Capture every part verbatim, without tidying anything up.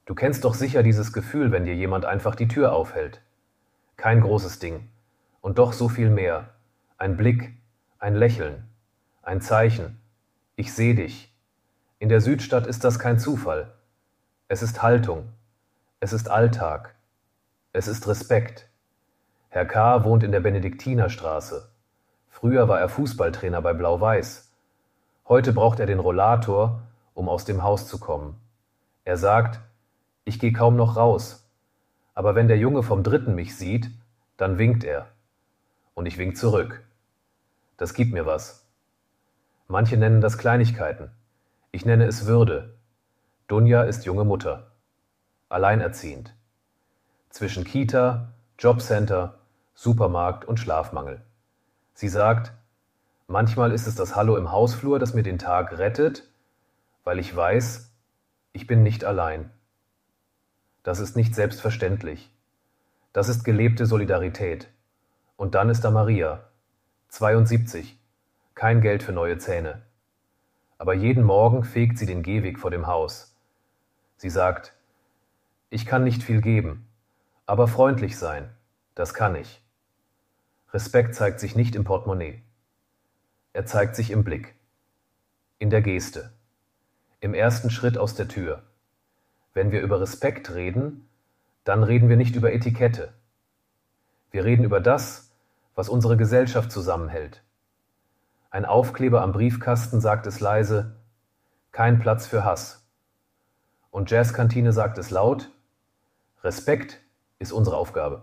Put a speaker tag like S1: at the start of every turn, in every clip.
S1: Du kennst doch sicher dieses Gefühl, wenn dir jemand einfach die Tür aufhält. Kein großes Ding. Und doch so viel mehr. Ein Blick, ein Lächeln, ein Zeichen. Ich seh dich. In der Südstadt ist das kein Zufall. Es ist Haltung. Es ist Alltag. Es ist Respekt. Herr K. wohnt in der Benediktinerstraße. Früher war er Fußballtrainer bei Blau-Weiß. Heute braucht er den Rollator, um aus dem Haus zu kommen. Er sagt, ich gehe kaum noch raus. Aber wenn der Junge vom Dritten mich sieht, dann winkt er. Und ich wink zurück. Das gibt mir was. Manche nennen das Kleinigkeiten. Ich nenne es Würde. Dunja ist junge Mutter. Alleinerziehend. Zwischen Kita, Jobcenter, Supermarkt und Schlafmangel. Sie sagt, manchmal ist es das Hallo im Hausflur, das mir den Tag rettet, weil ich weiß, ich bin nicht allein. Das ist nicht selbstverständlich. Das ist gelebte Solidarität. Und dann ist da Maria, zweiundsiebzig, kein Geld für neue Zähne. Aber jeden Morgen fegt sie den Gehweg vor dem Haus. Sie sagt, ich kann nicht viel geben, aber freundlich sein, das kann ich. Respekt zeigt sich nicht im Portemonnaie. Er zeigt sich im Blick, in der Geste, im ersten Schritt aus der Tür. Wenn wir über Respekt reden, dann reden wir nicht über Etikette. Wir reden über das, was unsere Gesellschaft zusammenhält. Ein Aufkleber am Briefkasten sagt es leise, kein Platz für Hass. Und Jazzkantine sagt es laut, Respekt ist unsere Aufgabe.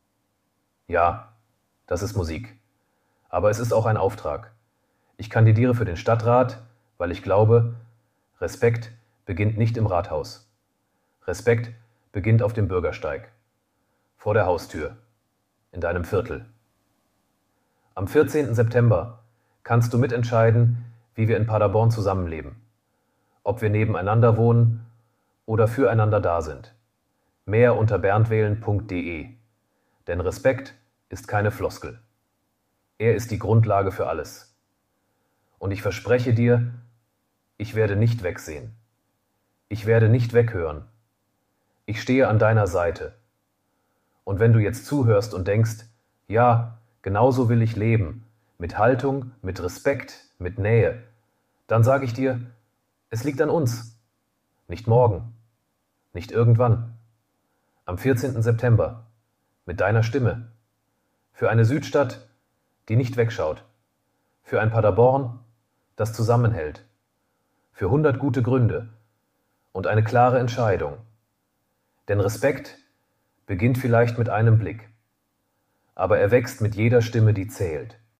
S1: Ja, das ist Musik. Aber es ist auch ein Auftrag. Ich kandidiere für den Stadtrat, weil ich glaube, Respekt beginnt nicht im Rathaus. Respekt beginnt auf dem Bürgersteig, vor der Haustür, in deinem Viertel. Am vierzehnten September kannst du mitentscheiden, wie wir in Paderborn zusammenleben. Ob wir nebeneinander wohnen oder füreinander da sind. Mehr unter berndwählen punkt de. Denn Respekt ist keine Floskel. Er ist die Grundlage für alles. Und ich verspreche dir, ich werde nicht wegsehen. Ich werde nicht weghören. Ich stehe an deiner Seite. Und wenn du jetzt zuhörst und denkst, ja, genauso will ich leben, mit Haltung, mit Respekt, mit Nähe, dann sage ich dir, es liegt an uns. Nicht morgen, nicht irgendwann. Am vierzehnten September, mit deiner Stimme. Für eine Südstadt, die nicht wegschaut. Für ein Paderborn, das zusammenhält. Für hundert gute Gründe und eine klare Entscheidung. Denn Respekt beginnt vielleicht mit einem Blick, aber er wächst mit jeder Stimme, die zählt.